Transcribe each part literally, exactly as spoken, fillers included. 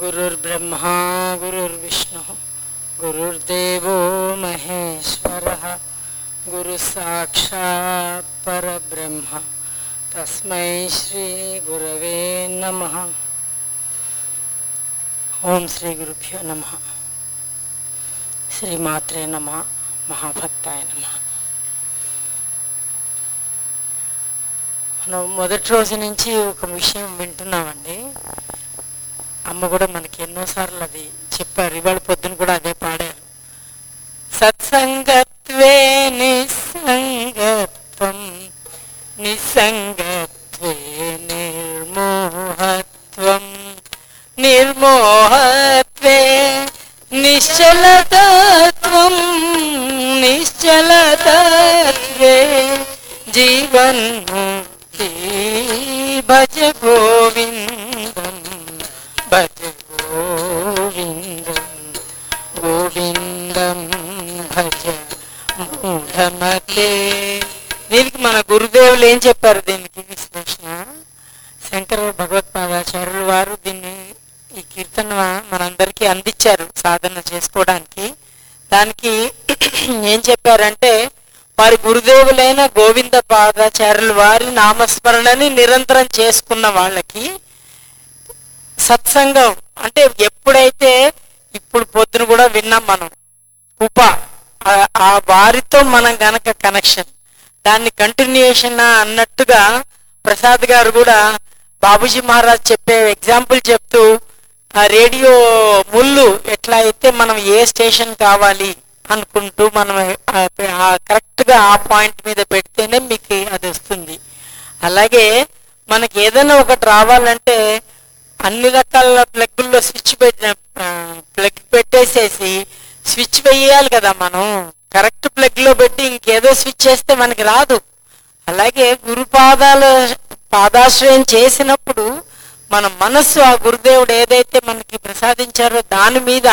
गुरुर्ब्रह्मा गुरुर्विष्णुः गुरुर्देवो महेश्वरः गुरुसाक्षात् परब्रह्म तस्मै श्री गुरवे नमः। ओम श्री गुरुभ्यो नमः। श्रीमात्रे नमः। महाभक्ताय नमः। మనం మొదటి రోజు నుంచి ఒక విషయం వింటున్నామండి. అమ్మ కూడా మనకి ఎన్నోసార్లు అది చెప్పారు. ఇవాళ పొద్దున కూడా అదే పాడారు. సత్సంగత్వే నిస్సంగత్వం నిస్సంగత్వే నిర్మోహత్వం నిర్మోహత్వే నిశ్చలతత్వం నిశ్చలతత్వే జీవన్ముక్తి భజ గోవిందం భజ గోవిందం గోవిందం భజ మూఢమతే. దీనికి మన గురుదేవులు ఏం చెప్పారు? దీనికి విశ్లేషణ శంకర భగవత్పాదాచార్యులు వారు దీన్ని ఈ కీర్తన మనందరికీ అందించారు సాధన చేసుకోవడానికి. దానికి ఏం చెప్పారంటే, వారి గురుదేవులైన గోవింద పాదాచార్యులు వారి నామస్మరణని నిరంతరం చేసుకున్న వాళ్ళకి సత్సంగం అంటే ఎప్పుడైతే ఇప్పుడు పొద్దున కూడా విన్నాం మనం ఉప ఆ వారితో మనం గనక కనెక్షన్ దాన్ని కంటిన్యూషన్ అన్నట్టుగా ప్రసాద్ గారు కూడా బాబూజీ మహారాజ్ చెప్పే ఎగ్జాంపుల్ చెప్తూ ఆ రేడియో ముళ్ళు ఎట్లా అయితే మనం ఏ స్టేషన్ కావాలి అనుకుంటూ మనం కరెక్ట్ గా ఆ పాయింట్ మీద పెడితేనే మీకు అది వస్తుంది. అలాగే మనకి ఏదైనా ఒకటి రావాలంటే అన్ని రకాల ప్లగ్గుల్లో స్విచ్ పెట్టిన ప్లగ్ పెట్టేసేసి స్విచ్ వేయాలి కదా. మనం కరెక్ట్ ప్లగ్ లో పెట్టి ఇంకేదో స్విచ్ చేస్తే మనకి రాదు. అలాగే గురు పాదాల పాదాశ్రయం చేసినప్పుడు మన మనస్సు ఆ గురుదేవుడు ఏదైతే మనకి ప్రసాదించారో దాని మీద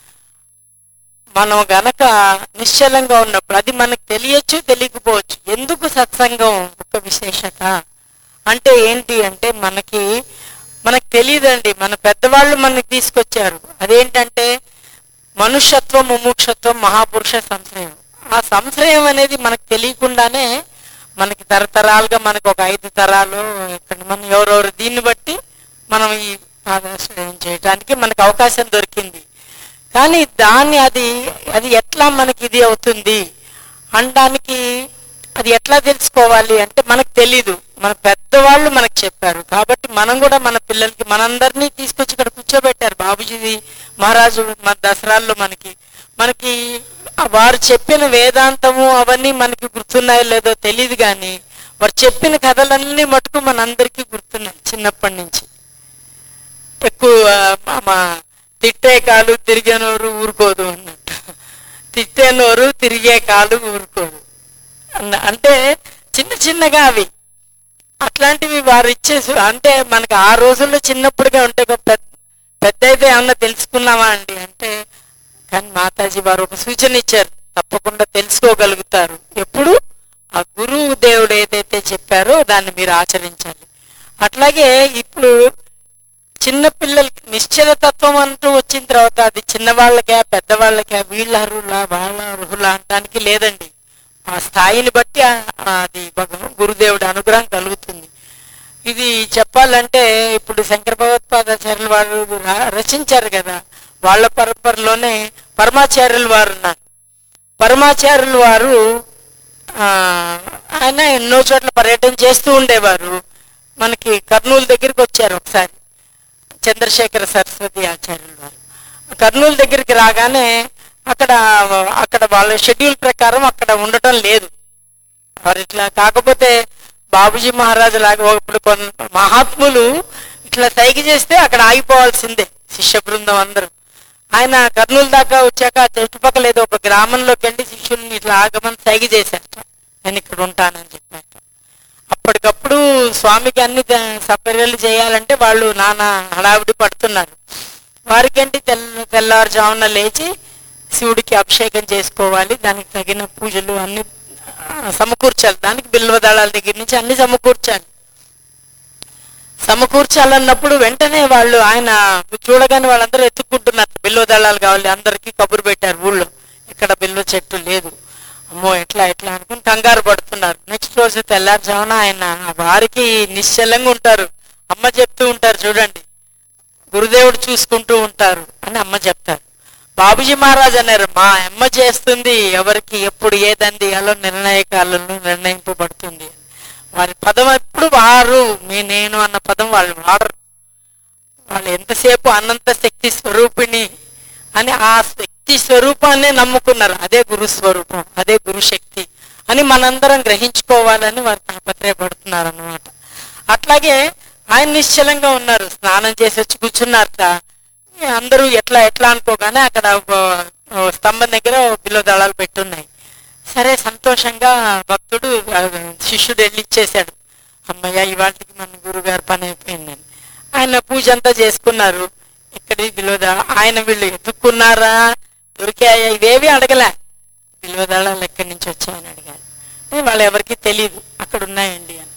మనం గనక నిశ్చలంగా ఉన్నప్పుడు అది మనకు తెలియచ్చు తెలియకపోవచ్చు. ఎందుకు సత్సంగం ఒక విశేషత అంటే ఏంటి అంటే మనకి మనకు తెలియదండి. మన పెద్దవాళ్ళు మనకి తీసుకొచ్చారు. అదేంటంటే మనుష్యత్వం ముముక్షత్వం మహాపురుష సంశ్రయం. ఆ సంశ్రయం అనేది మనకు తెలియకుండానే మనకి తరతరాలుగా మనకు ఒక ఐదు తరాలు ఇక్కడ మనం ఎవరెవరు దీన్ని బట్టి మనం ఈ పాదాశ్రయం చేయడానికి మనకు అవకాశం దొరికింది. కానీ దాన్ని అది అది ఎట్లా మనకి ఇది అవుతుంది అనడానికి అది ఎట్లా తెలుసుకోవాలి అంటే మనకు తెలీదు. మన పెద్దవాళ్ళు మనకు చెప్పారు కాబట్టి మనం కూడా మన పిల్లలకి మనందరినీ తీసుకొచ్చి ఇక్కడ కూర్చోబెట్టారు. బాబూజీ మహారాజు మన దసరాల్లో మనకి మనకి వారు చెప్పిన వేదాంతము అవన్నీ మనకి గుర్తున్నాయో లేదో తెలియదు, కానీ వారు చెప్పిన కథలన్నీ మటుకు మనందరికీ గుర్తున్నాయి చిన్నప్పటి నుంచి. ఎక్కువ మా తిట్టే కాలు తిరిగే నోరు ఊరుకోదు అన్నట్టు, తిట్టే నోరు తిరిగే కాలు ఊరుకోదు అన్న అంటే చిన్న చిన్నగా అవి అట్లాంటివి వారు ఇచ్చేసి అంటే మనకు ఆ రోజుల్లో చిన్నప్పుడుగా ఉంటే పెద్ద పెద్ద అయితే ఏమన్నా తెలుసుకున్నామా అండి అంటే, కానీ మాతాజీ వారు ఒక సూచన ఇచ్చారు, తప్పకుండా తెలుసుకోగలుగుతారు ఎప్పుడు ఆ గురువు దేవుడు ఏదైతే చెప్పారో దాన్ని మీరు ఆచరించాలి. అట్లాగే ఇప్పుడు చిన్నపిల్లలకి నిశ్చలతత్వం అంటూ వచ్చిన తర్వాత అది చిన్నవాళ్ళకే పెద్దవాళ్ళకే వీళ్ళ అర్హులా వాళ్ళ అర్హులా అనడానికి లేదండి. ఆ స్థాయిని బట్టి అది గురుదేవుడి అనుగ్రహం కలుగుతుంది. ఇది చెప్పాలంటే ఇప్పుడు శంకర భగవత్పాదాచార్యులు వారు రచించారు కదా, వాళ్ళ పరంపరలోనే పరమాచార్యులు వారు ఉన్నారు. పరమాచార్యులు వారు ఆయన ఎన్నో చోట్ల పర్యటన చేస్తూ ఉండేవారు. మనకి కర్నూలు దగ్గరికి వచ్చారు ఒకసారి చంద్రశేఖర సరస్వతి ఆచార్యులు వారు. కర్నూలు దగ్గరికి రాగానే అక్కడ అక్కడ వాళ్ళ షెడ్యూల్ ప్రకారం అక్కడ ఉండటం లేదు వారు ఇట్లా. కాకపోతే బాబూజీ మహారాజు లాగా ఇప్పుడు కొన్ని మహాత్ములు ఇట్లా సైగ చేస్తే అక్కడ ఆగిపోవాల్సిందే శిష్య బృందం అందరూ. ఆయన కర్నూలు దాకా వచ్చాక చుట్టుపక్కల ఏదో ఒక గ్రామంలోకి వెళ్ళి శిష్యుల్ని ఇట్లా ఆగమని సైగ చేశారు, నేను ఇక్కడ ఉంటానని చెప్పాక. అప్పటికప్పుడు స్వామికి అన్ని సపర్యలు చేయాలంటే వాళ్ళు నానా హడావిడి పడుతున్నారు. వారికంటే తెల్ల తెల్లవారుజామున లేచి శివుడికి అభిషేకం చేసుకోవాలి, దానికి తగిన పూజలు అన్ని సమకూర్చాలి, దానికి బిల్వదళాల దగ్గర నుంచి అన్ని సమకూర్చాలి. సమకూర్చాలన్నప్పుడు వెంటనే వాళ్ళు ఆయన చూడగానే వాళ్ళందరూ ఎత్తుక్కుంటున్నారు, బిల్వ దళాలు కావాలి, అందరికీ కబురు పెట్టారు ఊళ్ళో, ఇక్కడ బిల్వ చెట్టు లేదు, అమ్మో ఎట్లా ఎట్లా అనుకుని కంగారు పడుతున్నారు. నెక్స్ట్ రోజు తెల్లారుజామున ఆయన ఆ వారికి నిశ్చలంగా ఉంటారు. అమ్మ చెప్తూ ఉంటారు, చూడండి గురుదేవుడు చూసుకుంటూ ఉంటారు అని అమ్మ చెప్తారు. బాబుజీ మహారాజ్ అన్నారు, మా అమ్మ చేస్తుంది ఎవరికి ఎప్పుడు ఏదంది అలా నిర్ణయకాలంలో నిర్ణయింపబడుతుంది. వారి పదం ఎప్పుడు వారు, మీ నేను అన్న పదం వాళ్ళు వాడరు. వాళ్ళు ఎంతసేపు అనంత శక్తి స్వరూపిణి అని ఆ శక్తి స్వరూపాన్ని నమ్ముకున్నారు. అదే గురు స్వరూపం, అదే గురు శక్తి అని మనందరం గ్రహించుకోవాలని వారు తాపత్రయపడుతున్నారు అన్నమాట. అట్లాగే ఆయన నిశ్చలంగా ఉన్నారు, స్నానం చేసి వచ్చి కూర్చున్నారట. అందరూ ఎట్లా ఎట్లా అనుకోగానే అక్కడ స్తంభం దగ్గర బిల్వ దళాలు పెట్టున్నాయి. సరే సంతోషంగా భక్తుడు శిష్యుడు వెళ్ళి ఇచ్చేశాడు. అమ్మయ్య ఇవాటికి మన గురుగారు పని అయిపోయిందని ఆయన పూజ అంతా చేసుకున్నారు. ఇక్కడి బిల్వ దళ ఆయన వీళ్ళు ఎత్తుక్కున్నారా, దొరికాయా, ఇవేవి అడగలే. బిల్వ దళాలు ఎక్కడి నుంచి వచ్చాయని అడిగారు. వాళ్ళు ఎవరికి తెలియదు, అక్కడ ఉన్నాయండి అని,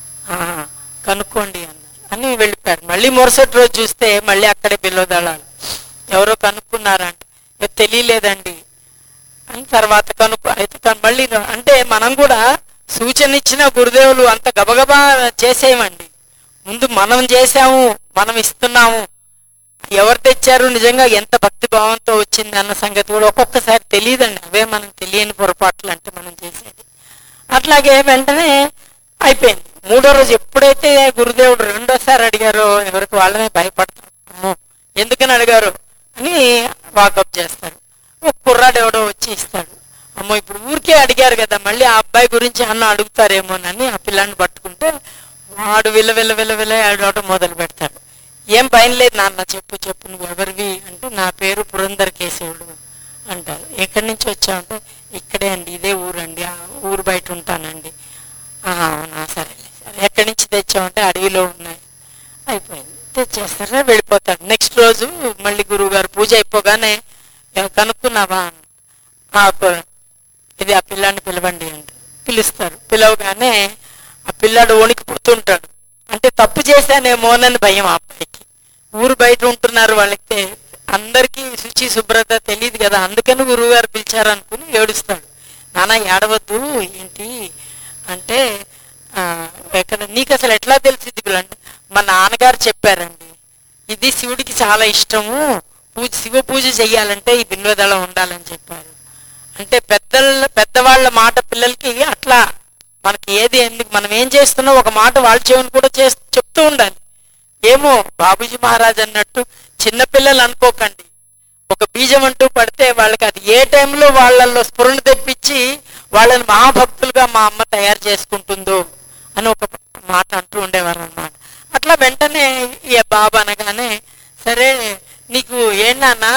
కనుక్కోండి అన్నారు అని వెళ్ళిపోయారు. మళ్ళీ మరుసటి రోజు చూస్తే మళ్ళీ అక్కడే బిల్వ దళాలు, ఎవరో కనుక్కున్నారంటే తెలియలేదండి అని తర్వాత కనుక్కో అయితే మళ్ళీ అంటే మనం కూడా సూచన ఇచ్చిన గురుదేవులు అంత గబగబా చేసేయమండి. ముందు మనం చేసాము, మనం ఇస్తున్నాము, ఎవరు తెచ్చారు, నిజంగా ఎంత భక్తి భావంతో వచ్చింది అన్న సంగతి కూడా ఒక్కొక్కసారి తెలియదండి. అవే మనం తెలియని పొరపాట్లు అంటే మనం చేసేది. అట్లాగే వెంటనే అయిపోయింది. మూడో రోజు ఎప్పుడైతే గురుదేవుడు రెండోసారి అడిగారో ఎవరికి వాళ్ళనే భయపడతారు. అమ్మో ఎందుకని అడిగారు అని వాకప్ చేస్తారు. ఒక కుర్రాడు ఎవడో వచ్చి ఇస్తాడు. అమ్మో ఇప్పుడు ఊరికే అడిగారు కదా, మళ్ళీ ఆ అబ్బాయి గురించి అన్న అడుగుతారేమోనని ఆ పిల్లాన్ని పట్టుకుంటే వాడు విల విల విల విల ఆడవడం మొదలు పెడతాడు. ఏం భయం లేదు నాన్న, చెప్పు చెప్పు నువ్వు ఎవరివి అంటే నా పేరు పురందర్ కేశవుడు అంటారు. ఎక్కడి నుంచి వచ్చావంటే ఇక్కడే అండి, ఇదే ఊరండి, ఆ ఊరు బయట ఉంటానండి. అవునా సరేలే సరే, ఎక్కడి నుంచి తెచ్చావంటే అడవిలో ఉన్నాయి. అయిపోయింది, తెచ్చేస్తారా వెళ్ళిపోతాడు. నెక్స్ట్ రోజు మళ్ళీ గురువు గారు పూజ అయిపోగానే కనుక్కున్నావా, ఇది ఆ పిల్లాన్ని పిలవండి అంటే పిలుస్తారు. పిలవగానే ఆ పిల్లాడు వణికిపోతుంటాడు. అంటే తప్పు చేశానేమోనని భయం ఆ అబ్బాయికి. ఊరు బయట ఉంటున్నారు, వాళ్ళకి అందరికీ శుచి శుభ్రత తెలియదు కదా, అందుకని గురువు గారు పిలిచారు అనుకుని ఏడుస్తాడు. నాన్న ఏడవద్దు ఏంటి అంటే ఎక్కడ నీకు అసలు ఎట్లా తెలిసింది అంటే మా నాన్నగారు చెప్పారండి, ఇది శివుడికి చాలా ఇష్టము, పూజ శివ పూజ చెయ్యాలంటే ఈ బిల్వదళం ఉండాలని చెప్పారు. అంటే పెద్దల పెద్దవాళ్ళ మాట పిల్లలకి అట్లా మనకి ఏది ఎందుకు మనం ఏం చేస్తున్నా ఒక మాట వాళ్ళ చెవుని కూడా చే చెప్తూ ఉండాలి. ఏమో బాబూజీ మహారాజ్ అన్నట్టు చిన్నపిల్లలు అనుకోకండి, ఒక బీజం అంటూ పడితే వాళ్ళకి అది ఏ టైంలో వాళ్ళల్లో స్ఫురణ తెప్పించి వాళ్ళని మహాభక్తులుగా మా అమ్మ తయారు చేసుకుంటుందో అని ఒక మాట అంటూ ఉండేవారు అన్నమాట. అట్లా వెంటనే ఈ బాబా అనగానే సరే నీకు ఏంటన్నా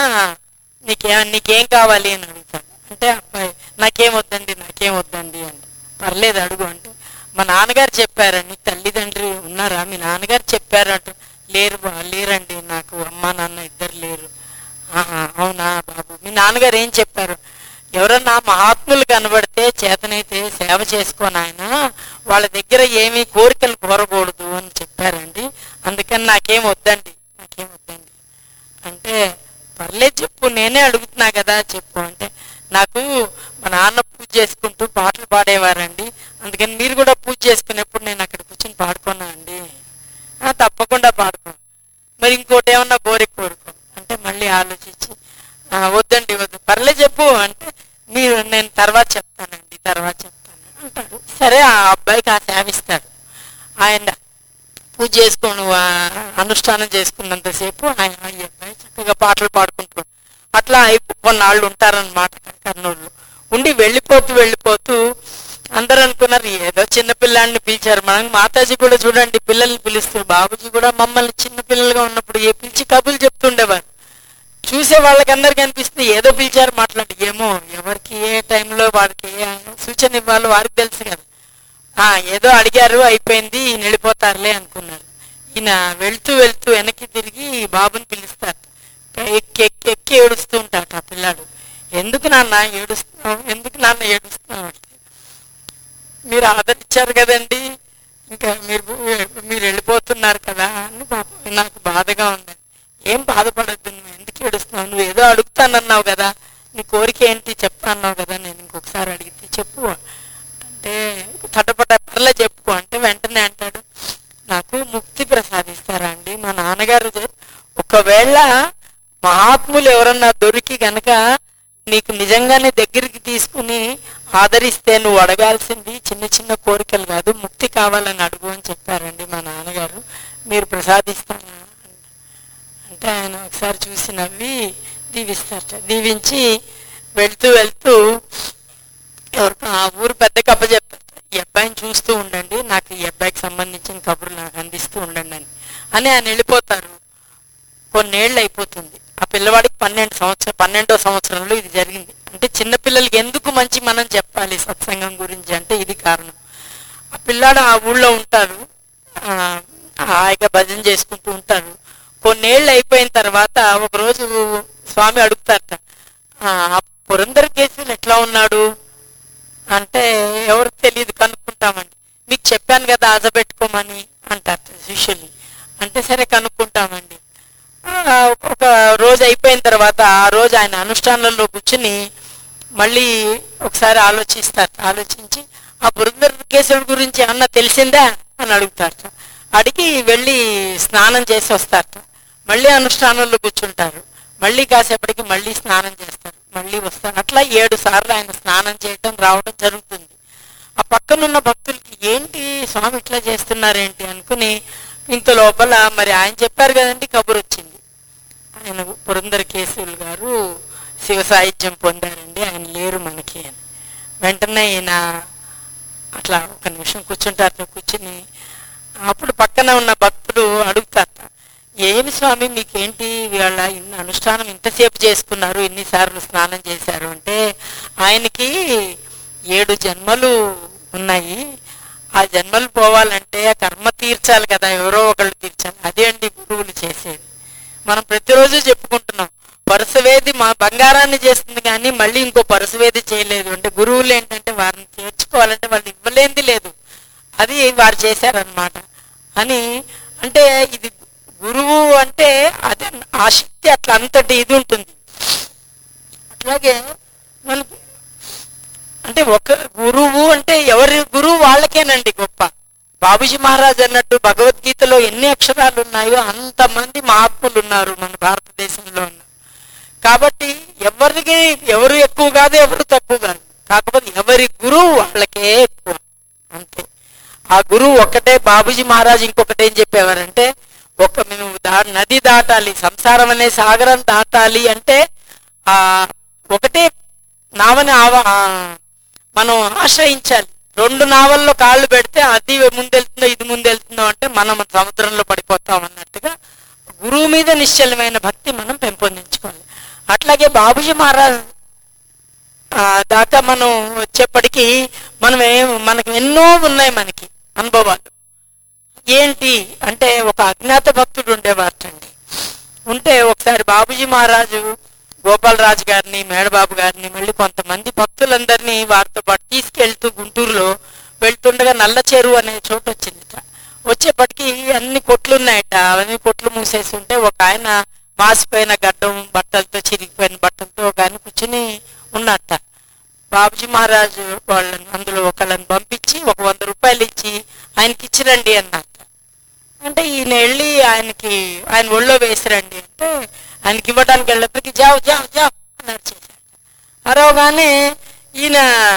నీకే నీకేం కావాలి అని అడుగుతాడు. అంటే అబ్బాయి నాకేం వద్దండి నాకేం వద్దండి అండి. పర్లేదు అడుగు అంటే మా నాన్నగారు చెప్పారండి. తల్లిదండ్రి ఉన్నారా, మీ నాన్నగారు చెప్పారంట. లేరు బా లేరండి, నాకు అమ్మ నాన్న ఇద్దరు లేరు. ఆహా అవునా బాబు, మీ నాన్నగారు ఏం చెప్పారు? ఎవరన్నా మహాత్ములు కనబడితే చేతనైతే సేవ చేసుకోని ఆయన వాళ్ళ దగ్గర ఏమీ కోరికలు కోరకూడదు అని చెప్పారండి, అందుకని నాకేం వద్దండి నాకేం వద్దండి అంటే పర్లేదు చెప్పు నేనే అడుగుతున్నా కదా చెప్పు అంటే నాకు మా నాన్న పూజ చేసుకుంటూ పాటలు పాడేవారండి, అందుకని మీరు కూడా పూజ చేసుకునేప్పుడు నేను అక్కడ కూర్చొని పాడుకున్నా అండి. తప్పకుండా పాడుకో, మరి ఇంకోటి ఏమన్నా కోరిక కోరుకో అంటే మళ్ళీ ఆలోచించి వద్దండి వద్దు పర్లేదు చెప్పు అంటే మీరు నేను తర్వాత చెప్తానండి తర్వాత చెప్తాను అంటాడు. సరే ఆ అబ్బాయికి ఆ సేవిస్తాడు. ఆయన పూజ చేసుకుని అనుష్ఠానం చేసుకున్నంతసేపు ఆయన ఈ అబ్బాయి చక్కగా పాటలు పాడుకుంటాడు. అట్లా కొన్నాళ్ళు ఉంటారనమాట కర్నూలు ఉండి వెళ్ళిపోతూ వెళ్ళిపోతూ అందరూ అనుకున్నారు ఏదో చిన్నపిల్లాడిని పిలిచారు. మనం మాతాజీ కూడా చూడండి పిల్లల్ని పిలుస్తారు, బాబుజీ కూడా మమ్మల్ని చిన్న పిల్లలుగా ఉన్నప్పుడు ఏ పిలిచి కబుర్లు చెప్తుండేవారు. చూసే వాళ్ళకి అందరికి అనిపిస్తుంది ఏదో పిలిచారు మాట్లాడి, ఏమో ఎవరికి ఏ టైంలో వాడికి ఏ సూచన ఇవ్వాలో వారికి తెలుసు కదా. ఆ ఏదో అడిగారు అయిపోయింది వెళ్ళిపోతారులే అనుకున్నారు. ఈయన వెళ్తూ వెళ్తూ వెనక్కి తిరిగి బాబుని పిలుస్తారు. ఎక్కి ఎక్కి ఎక్కి ఏడుస్తూ ఉంటాడు ఆ పిల్లాడు. ఎందుకు నాన్న ఏడుస్తున్నావు ఎందుకు నాన్న ఏడుస్తున్నావు అంటే మీరు ఆదరించారు కదండి, ఇంకా మీరు మీరు వెళ్ళిపోతున్నారు కదా అని పాపం నాకు బాధగా ఉంది. ఏం బాధపడద్దు, నువ్వు ఎందుకు ఏడుస్తున్నావు, నువ్వు ఏదో అడుగుతానన్నావు కదా, నీ కోరిక ఏంటి చెప్తాన్నావు కదా, నేను ఇంకొకసారి అడిగితే చెప్పు అంటే తటపట పర్లే చెప్పుకో అంటే వెంటనే అంటాడు, నాకు ముక్తి ప్రసాదిస్తారా అండి మా నాన్నగారు. ఒకవేళ మహాత్ములు ఎవరన్నా దొరికి గనక నీకు నిజంగానే దగ్గరికి తీసుకుని ఆదరిస్తే నువ్వు అడగాల్సింది చిన్న చిన్న కోరికలు కాదు, ముక్తి కావాలని అడుగు అని చెప్పారండి మా నాన్నగారు, మీరు ప్రసాదిస్తారా అంటే ఆయన ఒకసారి చూసి నవ్వి దీవిస్తారట. దీవించి వెళ్తూ వెళ్తూ ఎవరికి ఆ ఊరు పెద్ద కప్ప చెప్పారు, ఈ అబ్బాయిని చూస్తూ ఉండండి, నాకు ఈ అబ్బాయికి సంబంధించిన కబుర్లు నాకు అందిస్తూ ఉండండి అని అని ఆయన వెళ్ళిపోతారు. కొన్నేళ్ళు అయిపోతుంది. ఆ పిల్లవాడికి పన్నెండు సంవత్సరం పన్నెండో సంవత్సరంలో ఇది జరిగింది. అంటే చిన్నపిల్లలకి ఎందుకు మంచి మనం చెప్పాలి సత్సంగం గురించి అంటే ఇది కారణం. ఆ పిల్లాడు ఆ ఊళ్ళో ఉంటారు, హాయిగా భజన చేసుకుంటూ ఉంటారు. కొన్నేళ్ళు అయిపోయిన తర్వాత ఒకరోజు స్వామి అడుగుతారట, ఆ పురంధరకేశవులు ఎట్లా ఉన్నాడు అంటే ఎవరికి తెలియదు, కనుక్కుంటామండి. మీకు చెప్పాను కదా ఆజబెట్టుకోమని అంటారు శిష్యుల్ని. అంటే సరే కనుక్కుంటామండి. ఒక రోజు అయిపోయిన తర్వాత ఆ రోజు ఆయన అనుష్ఠానంలో కూర్చుని మళ్ళీ ఒకసారి ఆలోచిస్తారు. ఆలోచించి ఆ పురంధరకేశవుడి గురించి ఏమన్నా తెలిసిందా అని అడుగుతారట. అడిగి వెళ్ళి స్నానం చేసి వస్తారట. మళ్ళీ అనుష్ఠానంలో కూర్చుంటారు. మళ్ళీ కాసేపటికి మళ్ళీ స్నానం చేస్తారు, మళ్ళీ వస్తారు. అట్లా ఏడు సార్లు ఆయన స్నానం చేయటం రావడం జరుగుతుంది. ఆ పక్కనున్న భక్తులకి ఏంటి స్వామి ఇట్లా చేస్తున్నారేంటి అనుకుని ఇంత లోపల మరి ఆయన చెప్పారు కదండి కబురు వచ్చింది, ఆయన పురంధరకేశవులు గారు శివ సాహిత్యం పొందారండి, ఆయన లేరు మనకి అని. వెంటనే ఈయన అట్లా ఒక నిమిషం కూర్చుంటారట. కూర్చుని అప్పుడు పక్కన ఉన్న భక్తుడు అడుగుతారట, ఏమి స్వామి మీకేంటి వీళ్ళ ఇన్ని అనుష్ఠానం ఇంతసేపు చేసుకున్నారు, ఇన్నిసార్లు స్నానం చేశారు అంటే ఆయనకి ఏడు జన్మలు ఉన్నాయి, ఆ జన్మలు పోవాలంటే ఆ కర్మ తీర్చాలి కదా, ఎవరో ఒకళ్ళు తీర్చాలి, అదే అండి గురువులు చేసేది. మనం ప్రతిరోజు చెప్పుకుంటున్నాం పరసవేది మా బంగారాన్ని చేస్తుంది కానీ మళ్ళీ ఇంకో పరసవేది చేయలేదు అంటే గురువులు ఏంటంటే వారిని చేర్చుకోవాలంటే వాళ్ళు ఇవ్వలేంది లేదు, అది వారు చేశారనమాట అని. అంటే ఇది గురువు అంటే అదే ఆ శక్తి అట్లా అంతటి ఇది ఉంటుంది. అట్లాగే మనకి అంటే ఒక గురువు అంటే ఎవరి గురువు వాళ్ళకేనండి గొప్ప. బాబుజీ మహారాజ్ అన్నట్టు భగవద్గీతలో ఎన్ని అక్షరాలు ఉన్నాయో అంతమంది మహాత్ములు ఉన్నారు మన భారతదేశంలో ఉన్న. కాబట్టి ఎవరికి ఎవరు ఎక్కువ కాదు, ఎవరు తక్కువ కాదు, కాకపోతే ఎవరి గురువు వాళ్ళకే ఎక్కువ అంతే. ఆ గురువు ఒక్కటే. బాబుజీ మహారాజ్ ఇంకొకటి ఏం చెప్పేవారంటే, ఒక మేము దా నది దాటాలి, సంసారం అనే సాగరం దాటాలి అంటే ఆ ఒకటే నావని ఆవా మనం ఆశ్రయించాలి. రెండు నావల్లో కాళ్ళు పెడితే అది ముందెళ్తుందో ఇది ముందెళ్తుందో అంటే మనం సముద్రంలో పడిపోతాం అన్నట్టుగా గురువు మీద నిశ్చలమైన భక్తి మనం పెంపొందించుకోవాలి. అట్లాగే బాబుజీ మహారాజ్ దాకా మనం వచ్చేప్పటికీ మనం ఏం మనకు ఎన్నో ఉన్నాయి మనకి అనుభవాలు. ఏంటి అంటే ఒక అజ్ఞాత భక్తుడు ఉండేవారటండి. ఉంటే ఒకసారి బాబుజీ మహారాజు గోపాలరాజు గారిని, మేడబాబు గారిని, మళ్ళీ కొంతమంది భక్తులందరినీ వారితో పాటు తీసుకెళ్తూ గుంటూరులో వెళ్తుండగా నల్ల చెరువు అనే చోటు వచ్చిందిట. వచ్చేప్పటికి అన్ని కొట్లు ఉన్నాయట, అవన్నీ కొట్లు మూసేసి ఉంటే ఒక ఆయన మాసిపోయిన గడ్డం బట్టలతో, చిరిగిపోయిన బట్టలతో ఒక ఆయన కూర్చుని ఉన్నట్ట. బాబుజీ మహారాజు వాళ్ళని అందులో ఒకళ్ళని పంపించి ఒక వంద రూపాయలు ఇచ్చి ఆయనకి ఇచ్చిరండి అన్నట్ట. అంటే ఈయన వెళ్ళి ఆయనకి ఆయన ఒళ్ళో వేసిరండి అంటే ఆయనకి ఇవ్వడానికి వెళ్ళేప్పటికి జావ్ జావ్ జావ్ అని అరిచేశారు. అరవగానే ఈయన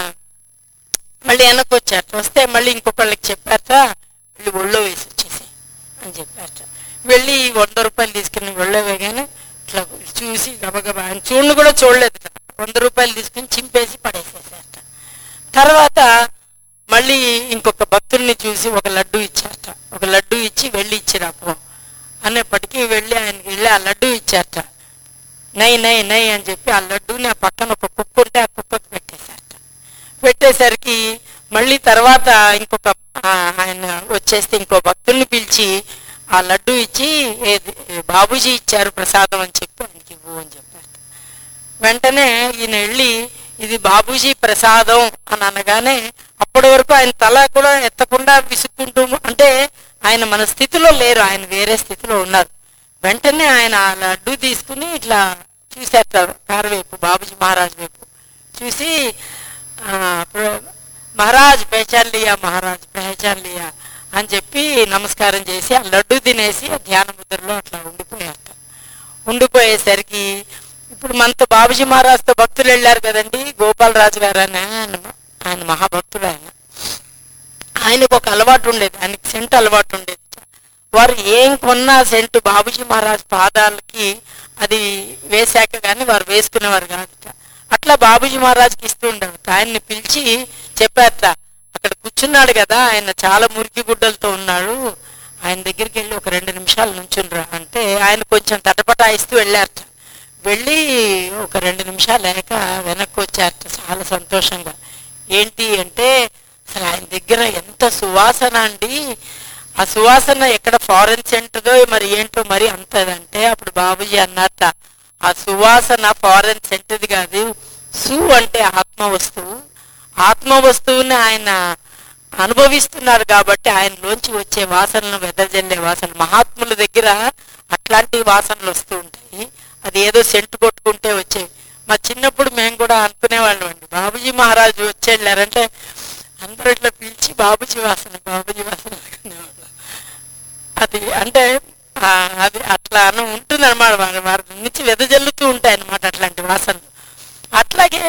మళ్ళీ వెనక్కి వచ్చారట. వస్తే మళ్ళీ ఇంకొకళ్ళకి చెప్పారట, వెళ్ళి ఒళ్ళో వేసి వచ్చేసి అని చెప్పారట. వెళ్ళి వంద రూపాయలు తీసుకుని ఒళ్ళో వేగానే ఇట్లా చూసి గబగబా ఆయన చూడను కూడా చూడలేదు, వంద రూపాయలు తీసుకుని చింపేసి పడేసేసారట. తర్వాత మళ్ళీ ఇంకొక భక్తుడిని చూసి ఒక లడ్డు ఇచ్చారట. ఒక లడ్డు ఇచ్చి వెళ్ళి ఇచ్చిరాపో అనేప్పటికీ వెళ్ళి ఆయనకి వెళ్ళి ఆ లడ్డు ఇచ్చారట. నై నై నై అని చెప్పి ఆ లడ్డూని ఆ పక్కన ఒక కుక్క ఉంటే ఆ కుక్కకు పెట్టేశారట. పెట్టేసరికి మళ్ళీ తర్వాత ఇంకొక ఆయన వచ్చేస్తే ఇంకో భక్తుల్ని పిలిచి ఆ లడ్డు ఇచ్చి బాబుజీ ఇచ్చారు ప్రసాదం అని చెప్పి ఆయనకి ఇవ్వు అని చెప్పారు. వెంటనే ఈయన వెళ్ళి ఇది బాబుజీ ప్రసాదం అని అనగానే అప్పటి వరకు ఆయన తల కూడా ఎత్తకుండా విసుక్కుంటూ, అంటే ఆయన మన స్థితిలో లేరు, ఆయన వేరే స్థితిలో ఉన్నారు. వెంటనే ఆయన ఆ లడ్డు తీసుకుని ఇట్లా చూసేస్తారు కారు వైపు, బాబుజీ మహారాజ్ వైపు చూసి, మహారాజ్ పెహచాన్ లియా, మహారాజ్ పెహచాన్ లియా అని చెప్పి నమస్కారం చేసి ఆ లడ్డు తినేసి ఆ ధ్యాన ముద్రలో అట్లా ఉండిపోయారు. ఉండిపోయేసరికి ఇప్పుడు మనతో బాబుజీ మహారాజ్తో భక్తులు వెళ్ళారు కదండి, గోపాలరాజు గారు అని ఆయన ఆయన మహాభక్తుడు. ఆయన ఆయనకు ఒక అలవాటు ఉండేది, ఆయనకి సెంటు అలవాటు ఉండేది. వారు ఏం కొన్నా సెంటు బాబుజీ మహారాజ్ పాదాలకి అది వేశాక కానీ వారు వేసుకునేవారు కాదు. అట్లా బాబుజీ మహారాజ్కి ఇస్తూ ఉండేవారు. ఆయన్ని పిలిచి చెప్పారట, అక్కడ కూర్చున్నాడు కదా ఆయన చాలా మురికి గుడ్డలతో ఉన్నాడు, ఆయన దగ్గరికి వెళ్ళి ఒక రెండు నిమిషాలు నుంచుండ్రా అంటే ఆయన కొంచెం తటపటాయిస్తూ వెళ్ళారట. వెళ్ళి ఒక రెండు నిమిషాలు లేక వెనక్కి వచ్చారట చాలా సంతోషంగా. ఏంటి అంటే అసలు ఆయన దగ్గర ఎంత సువాసన అండి, ఆ సువాసన ఎక్కడ ఫారెన్ సెంటదో మరి ఏంటో మరి అంతదంటే అప్పుడు బాబుజీ అన్నారట, ఆ సువాసన ఫారెన్ సెంటది కాదు, సు అంటే ఆత్మ వస్తువు, ఆత్మ వస్తువుని ఆయన అనుభవిస్తున్నారు కాబట్టి ఆయనలోంచి వచ్చే వాసనలు వెదజల్లే వాసన. మహాత్ముల దగ్గర అట్లాంటి వాసనలు వస్తూ ఉంటాయి, అది ఏదో సెంటు కొట్టుకుంటే వచ్చేవి. మా చిన్నప్పుడు మేము కూడా అనుకునేవాళ్ళం అండి, బాబుజీ మహారాజు వచ్చేళ్ళారంటే అందరూ ఇట్లా పిలిచి బాబుజీ వాసన బాబుజీ వాసన అనుకునేవాళ్ళం. అది అంటే అది అట్లా అని ఉంటుంది అనమాట, వారి వారి నుంచి వెదజల్లుతూ ఉంటాయి అన్నమాట అట్లాంటి వాసనలు. అట్లాగే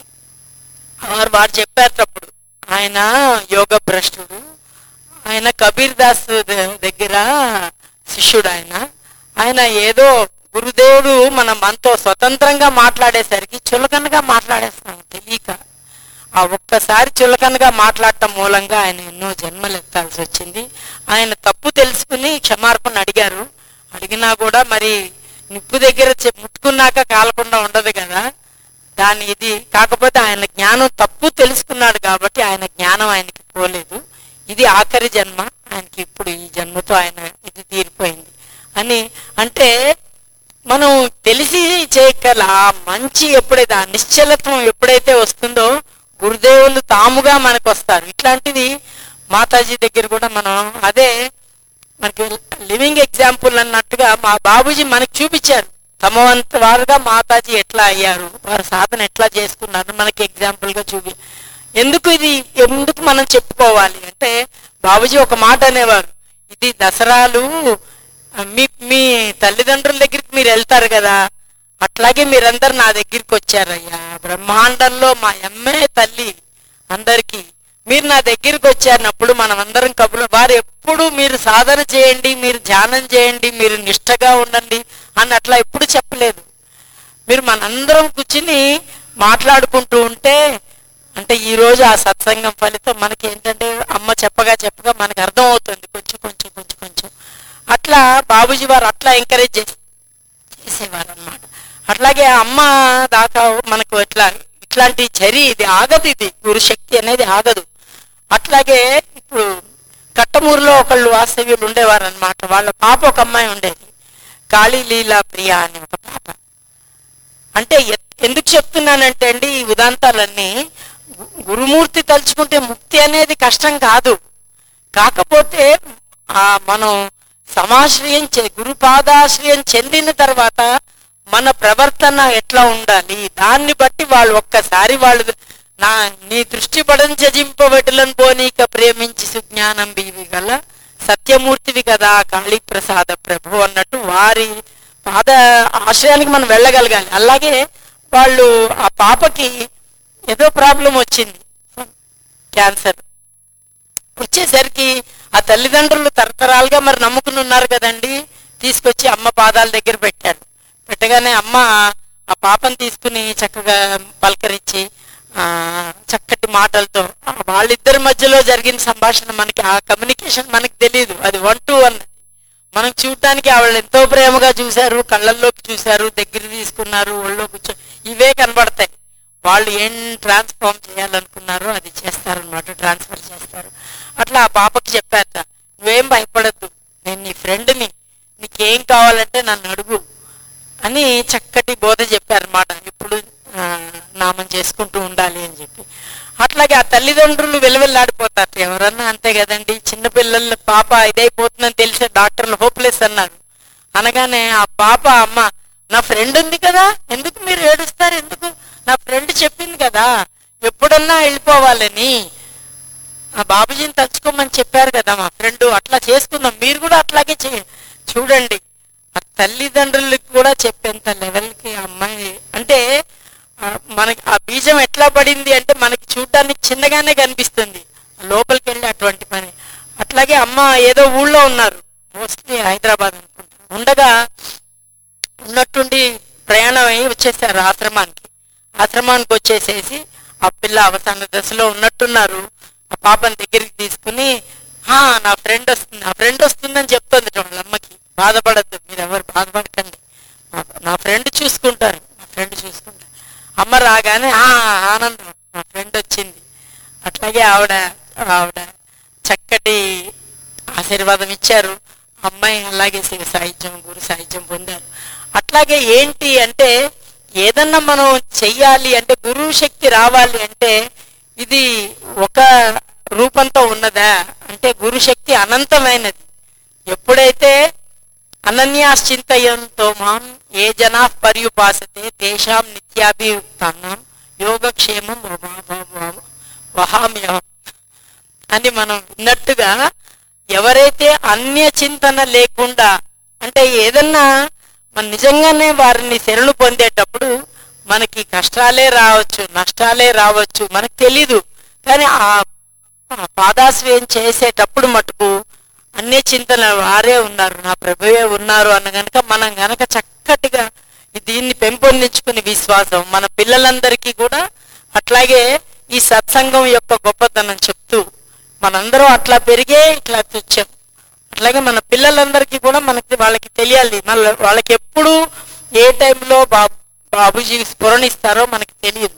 వారు వారు చెప్పేటప్పుడు ఆయన యోగ భ్రష్టుడు, ఆయన కబీర్ దాస్ దగ్గర శిష్యుడు. ఆయన ఆయన ఏదో గురుదేవుడు మనం మనతో స్వతంత్రంగా మాట్లాడేసరికి చులకనగా మాట్లాడేస్తాం తెలియక. ఆ ఒక్కసారి చులకనగా మాట్లాడటం మూలంగా ఆయన ఎన్నో జన్మలు ఎత్తాల్సి వచ్చింది. ఆయన తప్పు తెలుసుకుని క్షమార్పణ అడిగారు. అడిగినా కూడా మరి నిప్పు దగ్గర ముట్టుకున్నాక కాలకుండా ఉండదు కదా దాని ఇది. కాకపోతే ఆయన జ్ఞానం తప్పు తెలుసుకున్నాడు కాబట్టి ఆయన జ్ఞానం ఆయనకి పోలేదు. ఇది ఆఖరి జన్మ ఆయనకి, ఇప్పుడు ఈ జన్మతో ఆయన ఇది తీరిపోయింది అని. అంటే మనం తెలిసి చేయగల ఆ మంచి ఎప్పుడైతే ఆ నిశ్చలత్వం ఎప్పుడైతే వస్తుందో గురుదేవులు తాముగా మనకు వస్తారు. ఇట్లాంటిది మాతాజీ దగ్గర కూడా మనం అదే మనకి లివింగ్ ఎగ్జాంపుల్ అన్నట్టుగా మా బాబూజీ మనకు చూపించారు. తమ వంత వారుగా మాతాజీ ఎట్లా అయ్యారు, వారు సాధన ఎట్లా చేసుకున్నారు మనకి ఎగ్జాంపుల్ గా చూపి. ఎందుకు ఇది ఎందుకు మనం చెప్పుకోవాలి అంటే బాబూజీ ఒక మాట అనేవారు, ఇది దసరాలు మీ మీ తల్లిదండ్రుల దగ్గరికి మీరు వెళ్తారు కదా, అట్లాగే మీరందరు నా దగ్గరికి వచ్చారయ్యా. బ్రహ్మాండంలో మా అమ్మే తల్లి అందరికీ మీరు నా దగ్గరికి వచ్చారినప్పుడు మనం అందరం కబుర్లు. వారు ఎప్పుడు మీరు సాధన చేయండి, మీరు ధ్యానం చేయండి, మీరు నిష్టగా ఉండండి అని అట్లా ఎప్పుడు చెప్పలేదు. మీరు మనందరం కూర్చుని మాట్లాడుకుంటూ ఉంటే అంటే ఈరోజు ఆ సత్సంగం ఫలితం మనకి ఏంటంటే అమ్మ చెప్పగా చెప్పగా మనకు అర్థం అవుతుంది కొంచెం కొంచెం కొంచెం కొంచెం. అట్లా బాబూజీ వారు అట్లా ఎంకరేజ్ చేసి చేసేవారు అనమాట. అట్లాగే అమ్మ దాకా మనకు ఎట్లా ఇట్లాంటి చరి ఇది ఆగదు, ఇది గురుశక్తి అనేది ఆగదు. అట్లాగే ఇప్పుడు కట్టమూరులో ఒకళ్ళు వాస్తవ్యులు ఉండేవారు అనమాట. వాళ్ళ పాప ఒక అమ్మాయి ఉండేది, కాళీ లీలా ప్రియ అని ఒక పాప. అంటే ఎందుకు చెప్తున్నానంటే అండి ఈ ఉదాంతాలన్నీ గురుమూర్తి తలుచుకుంటే ముక్తి అనేది కష్టం కాదు. కాకపోతే ఆ మనం సమాశ్రయం చే గురుపాదాశ్రయం చెందిన తర్వాత మన ప్రవర్తన ఎట్లా ఉండాలి దాన్ని బట్టి వాళ్ళు ఒక్కసారి వాళ్ళు నా నీ దృష్టి పడంచజింపబెటలను పోనీక ప్రేమించి సుజ్ఞానం బీవి గల సత్యమూర్తివి కదా కాళీప్రసాద ప్రభు అన్నట్టు వారి పాద ఆశ్రయానికి మనం వెళ్ళగలగాలి. అలాగే వాళ్ళు ఆ పాపకి ఏదో ప్రాబ్లం వచ్చింది, క్యాన్సర్ వచ్చేసరికి ఆ తల్లిదండ్రులు తరతరాలుగా మరి నమ్ముకుని ఉన్నారు కదండి, తీసుకొచ్చి అమ్మ పాదాల దగ్గర పెట్టారు. పెట్టగానే అమ్మ ఆ పాపను తీసుకుని చక్కగా పలకరించి ఆ చక్కటి మాటలతో వాళ్ళిద్దరి మధ్యలో జరిగిన సంభాషణ మనకి ఆ కమ్యూనికేషన్ మనకి తెలియదు, అది వన్ టు వన్. మనం చూడటానికి వాళ్ళు ఎంతో ప్రేమగా చూశారు, కళ్ళల్లోకి చూశారు, దగ్గర తీసుకున్నారు, ఒళ్ళో కూర్చో ఇవే కనబడతాయి. వాళ్ళు ఏం ట్రాన్స్ఫార్మ్ చేయాలనుకున్నారో అది చేస్తారనమాట, ట్రాన్స్ఫర్ చేస్తారు. అట్లా ఆ పాపకి చెప్పారట, నువ్వేం భయపడద్దు, నేను నీ ఫ్రెండ్ని, నీకేం కావాలంటే నన్ను అడుగు అని చక్కటి బోధ చెప్పారనమాట. ఇప్పుడు నామం చేసుకుంటూ ఉండాలి అని చెప్పి. అట్లాగే ఆ తల్లిదండ్రులు వెలువెల్లాడిపోతారు. ఎవరన్నా అంతే కదండి. చిన్నపిల్లల పాప ఇదైపోతుందని తెలిసే డాక్టర్లు హోప్లెస్ అన్నారు. అనగానే ఆ పాప అమ్మ నా ఫ్రెండ్ ఉంది కదా, ఎందుకు మీరు ఏడుస్తారు, ఎందుకు, నా ఫ్రెండ్ చెప్పింది కదా ఎప్పుడన్నా వెళ్ళిపోవాలని, ఆ బాబుజీని తలుచుకోమని చెప్పారు కదా మా ఫ్రెండ్, అట్లా చేసుకుందాం, మీరు కూడా అట్లాగే చేయండి. చూడండి ఆ తల్లిదండ్రులకు కూడా చెప్పేంత లెవెల్కి అమ్మాయి అంటే మనకి ఆ బీజం ఎట్లా పడింది అంటే మనకి చూడడానికి చిన్నగానే కనిపిస్తుంది, లోపలికి వెళ్ళి అటువంటి పని. అట్లాగే అమ్మ ఏదో ఊళ్ళో ఉన్నారు, మోస్ట్లీ హైదరాబాద్ అనుకుంటా, ఉండగా ఉన్నట్టుండి ప్రయాణం అయ్యి వచ్చేసారు ఆశ్రమానికి. ఆశ్రమానికి వచ్చేసేసి ఆ పిల్ల అవసాన దశలో ఉన్నట్టున్నారు. ఆ పాపని దగ్గరికి తీసుకుని నా ఫ్రెండ్ వస్తుంది, నా ఫ్రెండ్ వస్తుందని చెప్తుంది వాళ్ళ అమ్మకి. బాధపడద్దు, మీరు ఎవరు బాధపడకండి, నా ఫ్రెండ్ చూసుకుంటారు, నా ఫ్రెండ్ చూసుకుంటారు. అమ్మ రాగానే ఆనందం, నా ఫ్రెండ్ వచ్చింది. అట్లాగే ఆవిడ ఆవిడ చక్కటి ఆశీర్వాదం ఇచ్చారు. అమ్మాయి అలాగే శివ సాహిత్యం గురు సాహిత్యం పొందారు. అట్లాగే ఏంటి అంటే ఏదన్నా మనం చెయ్యాలి అంటే గురువు శక్తి రావాలి అంటే ఇది ఒక రూపంతో ఉన్నదా అంటే గురు శక్తి అనంతమైనది. ఎప్పుడైతే అనన్యాశ్చింతయంతో మాం ఏ జనా పర్యుపాసతే తేషాం నిత్యాభియుక్తానాం యోగక్షేమం వహామ్యహం అని మనం విన్నట్టుగా ఎవరైతే అన్య చింతన లేకుండా అంటే ఏదన్నా మన నిజంగానే వారిని శరణు పొందేటప్పుడు మనకి కష్టాలే రావచ్చు, నష్టాలే రావచ్చు, మనకు తెలీదు. కానీ ఆ పాదాశ్రయం చేసేటప్పుడు మటుకు అన్య చింతన వారే ఉన్నారు, నా ప్రభువే ఉన్నారు అన్న గనక మనం గనక చక్కటిగా దీన్ని పెంపొందించుకుని విశ్వాసం మన పిల్లలందరికీ కూడా అట్లాగే ఈ సత్సంగం యొక్క గొప్పతనం చెప్తూ మనందరం అట్లా పెరిగే ఇట్లా తెచ్చాం. అట్లాగే మన పిల్లలందరికీ కూడా మనకి వాళ్ళకి తెలియాలి, మళ్ళీ వాళ్ళకి ఎప్పుడు ఏ టైంలో బాబు బాబుజీ స్ఫురణిస్తారో మనకి తెలియదు.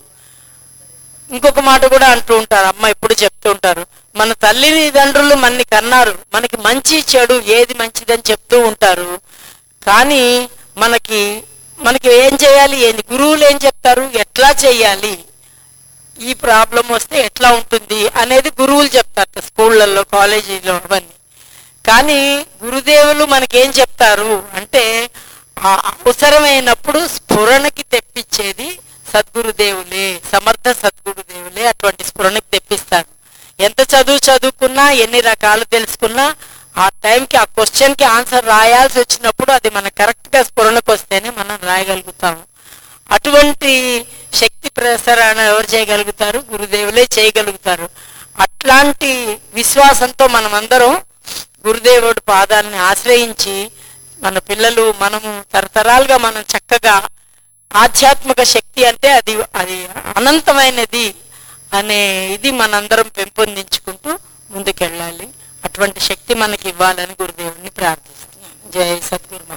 ఇంకొక మాట కూడా అంటూ ఉంటారు, అమ్మ ఎప్పుడు చెప్తూ ఉంటారు, మన తల్లిదండ్రులు మనని కన్నారు, మనకి మంచి చెడు ఏది మంచిదని చెప్తూ ఉంటారు. కానీ మనకి మనకి ఏం చేయాలి, ఏంది గురువులు ఏం చెప్తారు, ఎట్లా చేయాలి, ఈ ప్రాబ్లం వస్తే ఎట్లా ఉంటుంది అనేది గురువులు చెప్తారు స్కూళ్ళల్లో కాలేజీలో అవన్నీ. కానీ గురుదేవులు మనకేం చెప్తారు అంటే ఆ అవసరమైనప్పుడు స్ఫురణకి తెప్పించేది సద్గురుదేవులే, సమర్థ సద్గురుదేవులే అటువంటి స్ఫురణకి తెప్పిస్తారు. ఎంత చదువు చదువుకున్నా ఎన్ని రకాలు తెలుసుకున్నా ఆ టైంకి ఆ క్వశ్చన్కి ఆన్సర్ రాయాల్సి వచ్చినప్పుడు అది మన కరెక్ట్గా స్ఫురణకు వస్తేనే మనం రాయగలుగుతాము. అటువంటి శక్తి ప్రసరణ ఎవరు చేయగలుగుతారు, గురుదేవులే చేయగలుగుతారు. అట్లాంటి విశ్వాసంతో మనం అందరం గురుదేవుడి పాదాలని ఆశ్రయించి మన పిల్లలు మనము తరతరాలుగా మనం చక్కగా ఆధ్యాత్మిక శక్తి అంటే అది అది అనంతమైనది అనే ఇది మనందరం పెంపొందించుకుంటూ ముందుకెళ్ళాలి. అటువంటి శక్తి మనకి ఇవ్వాలని గురుదేవుడిని ప్రార్థిస్తున్నాను. జై సద్గురు.